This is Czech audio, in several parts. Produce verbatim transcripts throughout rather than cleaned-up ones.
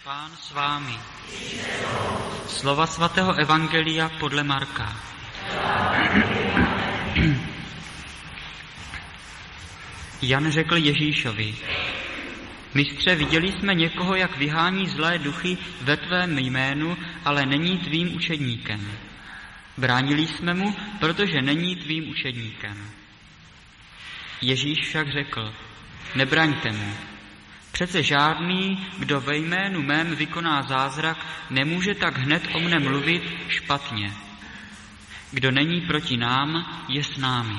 Pán s vámi. Slova svatého evangelia podle Marka. Jan řekl Ježíšovi: Mistře, viděli jsme někoho, jak vyhání zlé duchy ve tvém jménu, ale není tvým učedníkem. Bránili jsme mu, protože není tvým učedníkem. Ježíš však řekl: Nebraňte mu. Přece žádný, kdo ve jménu mém vykoná zázrak, nemůže tak hned o mne mluvit špatně. Kdo není proti nám, je s námi.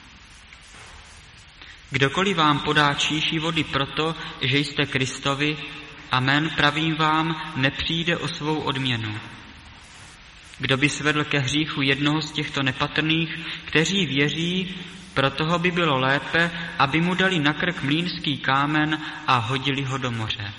Kdokoliv vám podá číši vody proto, že jste Kristovi, amen, pravím vám, nepřijde o svou odměnu. Kdo by svedl ke hříchu jednoho z těchto nepatrných, kteří věří, pro toho by bylo lépe, aby mu dali na krk mlýnský kámen a hodili ho do moře.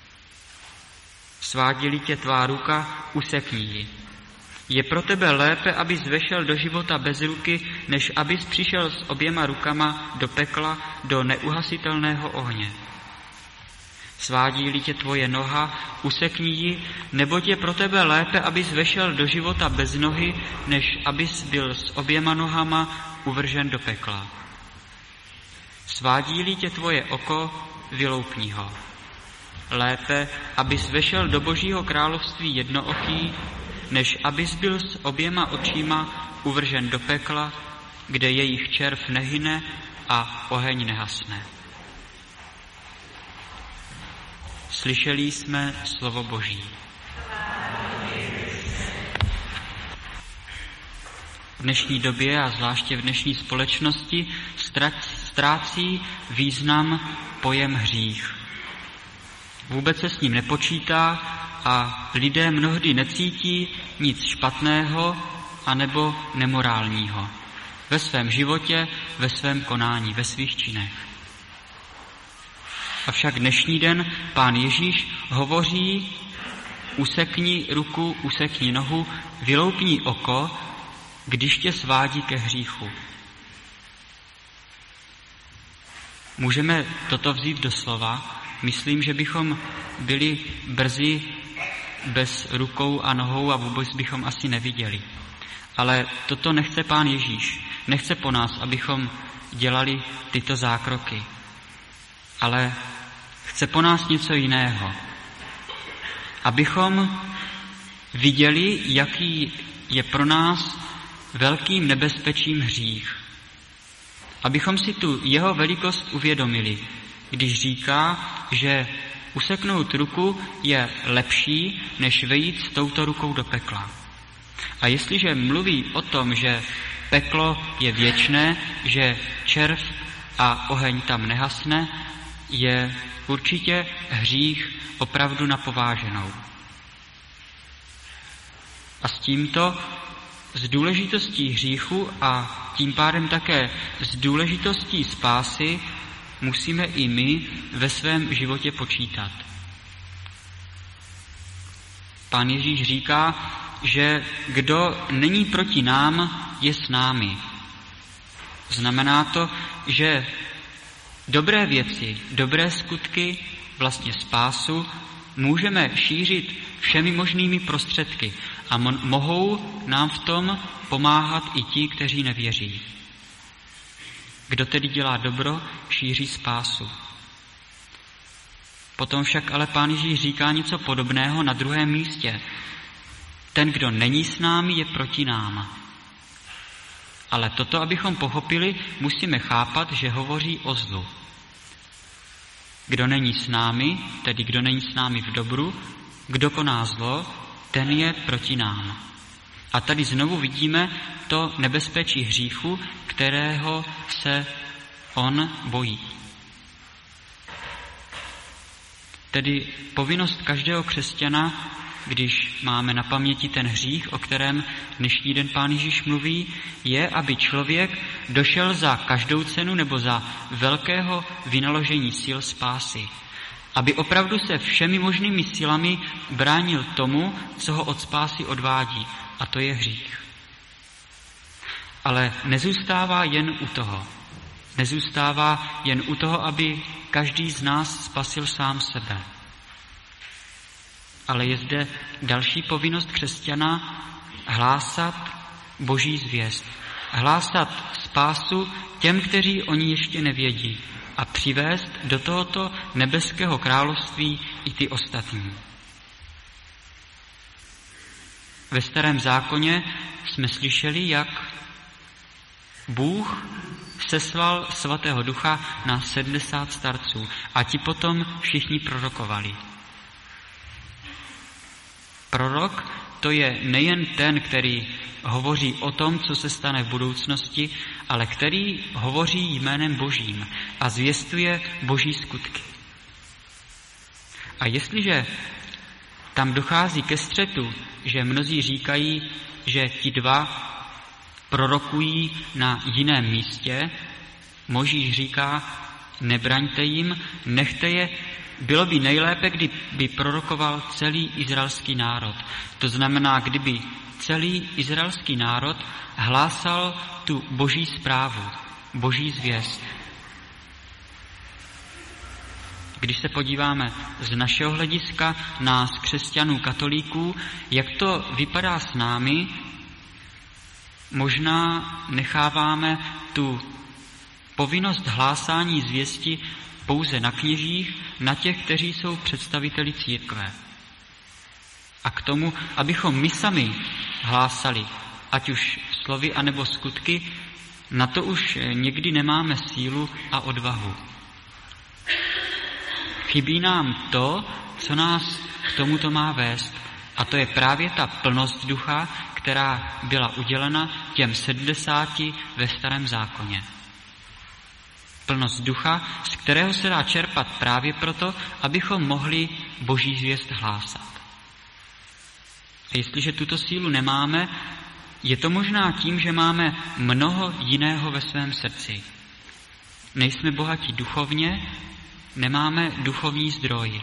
Svádí-li tě tvá ruka, usekni ji. Je pro tebe lépe, abys vešel do života bez ruky, než abys přišel s oběma rukama do pekla, do neuhasitelného ohně. Svádí-li tě tvoje noha, usekni ji, neboť je pro tebe lépe, abys vešel do života bez nohy, než abys byl s oběma nohama uvržen do pekla. Svádí-li tě tvoje oko, vyloupni ho. Lépe, abys vešel do Božího království jednooký, než abys byl s oběma očíma uvržen do pekla, kde jejich červ nehyne a oheň nehasne. Slyšeli jsme slovo Boží. V dnešní době a zvláště v dnešní společnosti ztrácí význam pojem hřích. Vůbec se s ním nepočítá a lidé mnohdy necítí nic špatného anebo nemorálního ve svém životě, ve svém konání, ve svých činech. Avšak dnešní den Pán Ježíš hovoří: usekni ruku, usekni nohu, vyloupni oko, když tě svádí ke hříchu. Můžeme toto vzít do slova. Myslím, že bychom byli brzy bez rukou a nohou a vůbec bychom asi neviděli. Ale toto nechce Pán Ježíš. Nechce po nás, abychom dělali tyto zákroky. Ale chce po nás něco jiného. Abychom viděli, jaký je pro nás velkým nebezpečím hřích. Abychom si tu jeho velikost uvědomili, když říká, že useknout ruku je lepší, než vejít s touto rukou do pekla. A jestliže mluví o tom, že peklo je věčné, že červ a oheň tam nehasne, je určitě hřích opravdu na pováženou. A s tímto, s důležitostí hříchu a tím pádem také s důležitostí spásy musíme i my ve svém životě počítat. Pán Ježíš říká, že kdo není proti nám, je s námi. Znamená to, že dobré věci, dobré skutky, vlastně spásu, můžeme šířit všemi možnými prostředky a mo- mohou nám v tom pomáhat i ti, kteří nevěří. Kdo tedy dělá dobro, šíří spásu. Potom však ale Pán Ježíš říká něco podobného na druhém místě. Ten, kdo není s námi, je proti nám. Ale toto, abychom pochopili, musíme chápat, že hovoří o zlu. Kdo není s námi, tedy kdo není s námi v dobru, kdo koná zlo, ten je proti nám. A tady znovu vidíme to nebezpečí hříchu, kterého se on bojí. Tedy povinnost každého křesťana, když máme na paměti ten hřích, o kterém dnešní den Pán Ježíš mluví, je, aby člověk došel za každou cenu nebo za velkého vynaložení sil spásy. Aby opravdu se všemi možnými silami bránil tomu, co ho od spásy odvádí, a to je hřích. Ale nezůstává jen u toho. Nezůstává jen u toho, aby každý z nás spasil sám sebe. ale je zde další povinnost křesťana hlásat Boží zvěst. Hlásat spásu těm, kteří o ní ještě nevědí, a přivést do tohoto nebeského království i ty ostatní. Ve Starém zákoně jsme slyšeli, jak Bůh seslal svatého ducha na sedmdesát starců a ti potom všichni prorokovali. Prorok to je nejen ten, který hovoří o tom, co se stane v budoucnosti, ale který hovoří jménem Božím a zvěstuje Boží skutky. A jestliže tam dochází ke střetu, že mnozí říkají, že ti dva prorokují na jiném místě, Mojžíš říká, nebraňte jim, nechte je, bylo by nejlépe, kdyby prorokoval celý izraelský národ. To znamená, kdyby celý izraelský národ hlásal tu Boží zprávu, Boží zvěst. Když se podíváme z našeho hlediska, nás křesťanů, katolíků, jak to vypadá s námi, možná necháváme tu povinnost hlásání zvěsti pouze na kněžích, na těch, kteří jsou představiteli církve. A k tomu, abychom my sami hlásali, ať už slovy anebo skutky, na to už někdy nemáme sílu a odvahu. Chybí nám to, co nás k tomuto má vést, a to je právě ta plnost ducha, která byla udělena těm sedmdesáti ve Starém zákoně. Plnost ducha, z kterého se dá čerpat právě proto, abychom mohli Boží zvěst hlásat. A jestliže tuto sílu nemáme, je to možná tím, že máme mnoho jiného ve svém srdci. Nejsme bohatí duchovně, nemáme duchovní zdroj.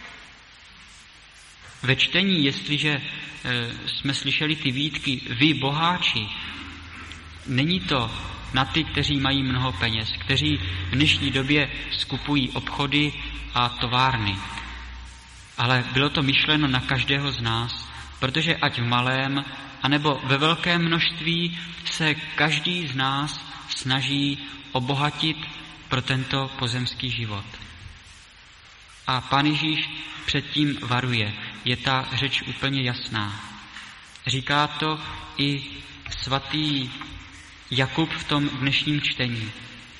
Ve čtení, jestliže e, jsme slyšeli ty výtky, vy boháči, není to na ty, kteří mají mnoho peněz, kteří v dnešní době skupují obchody a továrny. Ale bylo to myšleno na každého z nás, protože ať v malém, anebo ve velkém množství se každý z nás snaží obohatit pro tento pozemský život. A Pán Ježíš předtím varuje. Je ta řeč úplně jasná. Říká to i svatý Jakub v tom dnešním čtení.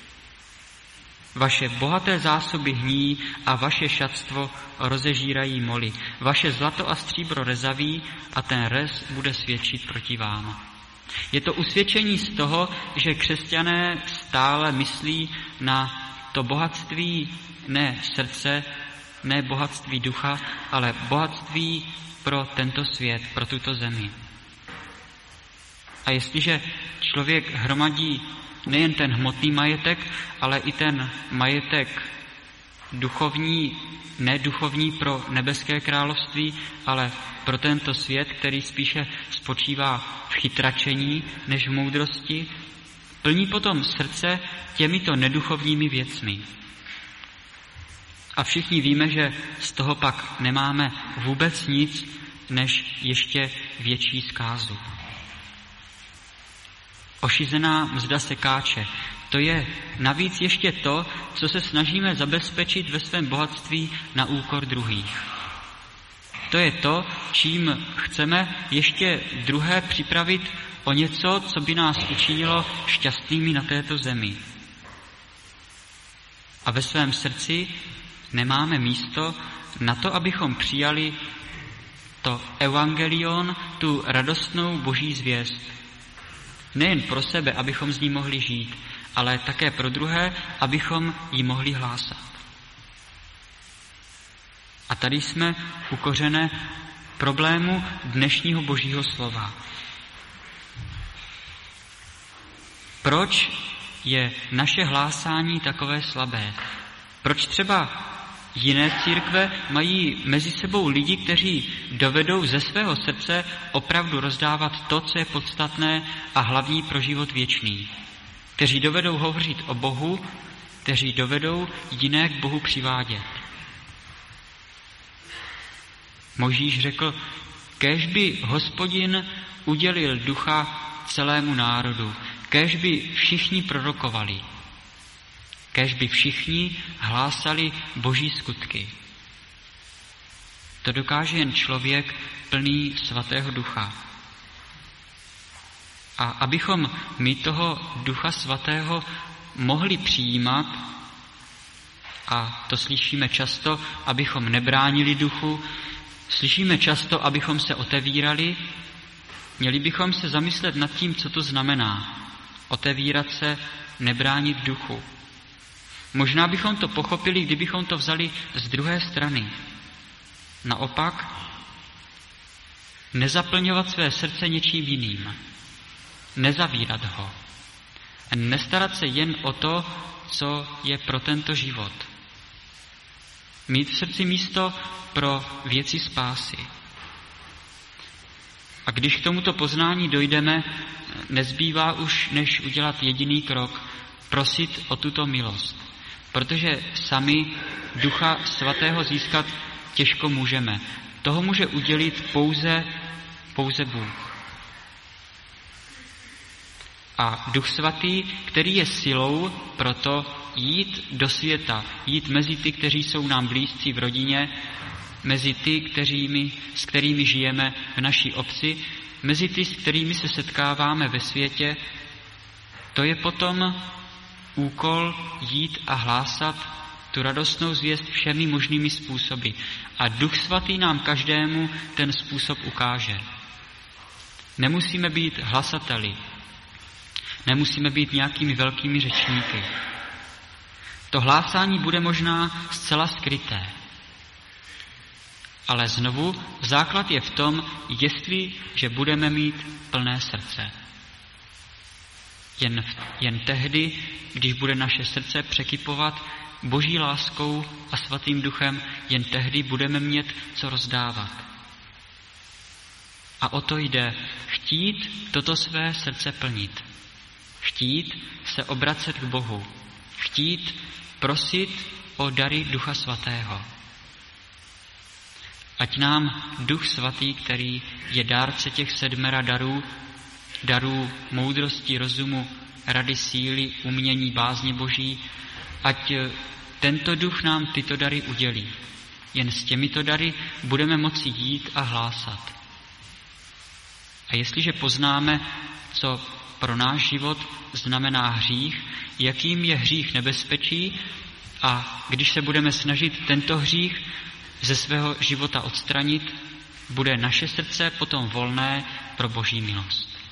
Vaše bohaté zásoby hní a vaše šatstvo rozežírají moly. Vaše zlato a stříbro rezaví a ten rez bude svědčit proti vám. Je to usvědčení z toho, že křesťané stále myslí na to bohatství ne srdce, ne bohatství ducha, ale bohatství pro tento svět, pro tuto zemi. A jestliže člověk hromadí nejen ten hmotný majetek, ale i ten majetek duchovní, neduchovní pro nebeské království, ale pro tento svět, který spíše spočívá v chytračení než v moudrosti, plní potom srdce těmito neduchovními věcmi. A všichni víme, že z toho pak nemáme vůbec nic, než ještě větší zkázu. Ošizená mzda sekáče, to je navíc ještě to, co se snažíme zabezpečit ve svém bohatství na úkor druhých. To je to, čím chceme ještě druhé připravit o něco, co by nás učinilo šťastnými na této zemi. A ve svém srdci nemáme místo na to, abychom přijali to evangelion, tu radostnou Boží zvěst. Nejen pro sebe, abychom z ní mohli žít, ale také pro druhé, abychom ji mohli hlásat. A tady jsme u kořene problému dnešního Božího slova. Proč je naše hlásání takové slabé? Proč třeba jiné církve mají mezi sebou lidi, kteří dovedou ze svého srdce opravdu rozdávat to, co je podstatné a hlavní pro život věčný? Kteří dovedou hovořit o Bohu, kteří dovedou jiné k Bohu přivádět. Mojžíš řekl, kéž by Hospodin udělil ducha celému národu, kéž by všichni prorokovali, kéž by všichni hlásali boží skutky. To dokáže jen člověk plný svatého ducha. A abychom my toho ducha svatého mohli přijímat, a to slyšíme často, abychom nebránili duchu, slyšíme často, abychom se otevírali, měli bychom se zamyslet nad tím, co to znamená. Otevírat se, nebránit duchu. Možná bychom to pochopili, kdybychom to vzali z druhé strany. Naopak, nezaplňovat své srdce něčím jiným. Nezavírat ho. Nestarat se jen o to, co je pro tento život. Mít v srdci místo pro věci spásy. A když k tomuto poznání dojdeme, nezbývá už, než udělat jediný krok, prosit o tuto milost. Protože sami Ducha Svatého získat těžko můžeme. Toho může udělit pouze, pouze Bůh. A Duch Svatý, který je silou pro to jít do světa, jít mezi ty, kteří jsou nám blízcí v rodině, mezi ty, kterými, s kterými žijeme v naší obci, mezi ty, s kterými se setkáváme ve světě, to je potom úkol jít a hlásat tu radostnou zvěst všemi možnými způsoby. A Duch Svatý nám každému ten způsob ukáže. Nemusíme být hlasateli, nemusíme být nějakými velkými řečníky. To hlásání bude možná zcela skryté. Ale znovu, základ je v tom, jestli, že budeme mít plné srdce. Jen, jen tehdy, když bude naše srdce překypovat boží láskou a svatým duchem, jen tehdy budeme mít co rozdávat. A o to jde, chtít toto své srdce plnit. Chtít se obracet k Bohu. Chtít prosit o dary Ducha Svatého. Ať nám Duch Svatý, který je dárce těch sedmera darů, darů moudrosti, rozumu, rady, síly, umění, bázně Boží, ať tento Duch nám tyto dary udělí. Jen s těmito dary budeme moci jít a hlásat. A jestliže poznáme, co pro náš život znamená hřích, jakým je hřích nebezpečí, a když se budeme snažit tento hřích ze svého života odstranit, bude naše srdce potom volné pro Boží milost.